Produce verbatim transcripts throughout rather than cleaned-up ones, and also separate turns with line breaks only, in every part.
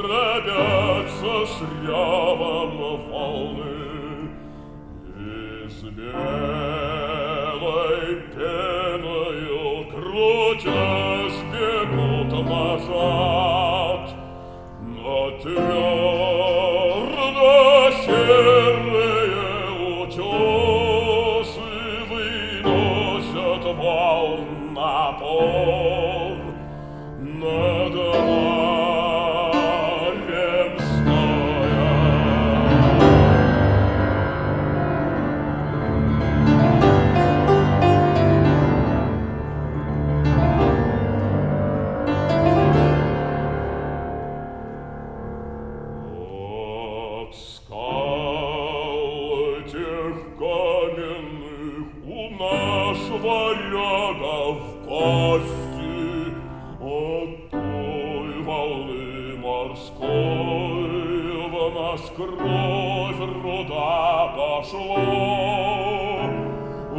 дробятся с ревом волны, из белой пеною крутясь бегут назад, но твердо серые утесы выносят волн напор над морем стоя. От скал тех каменных у нас варягов кости, от той волны морской в нас кровь руда пошла, а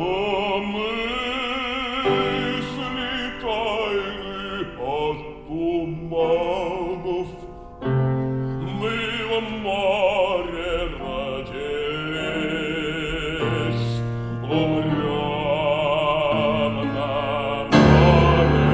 мысли тайны от туманов мы в море родились, умрем на море.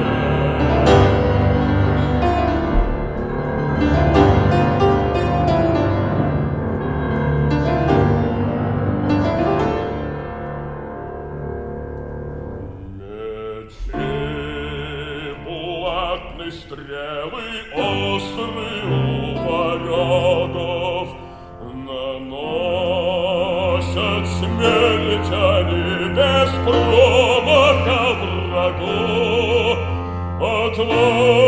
Мечи булатные, стрелы острые у варягов наносят смерть они без промаха врагу. Отважные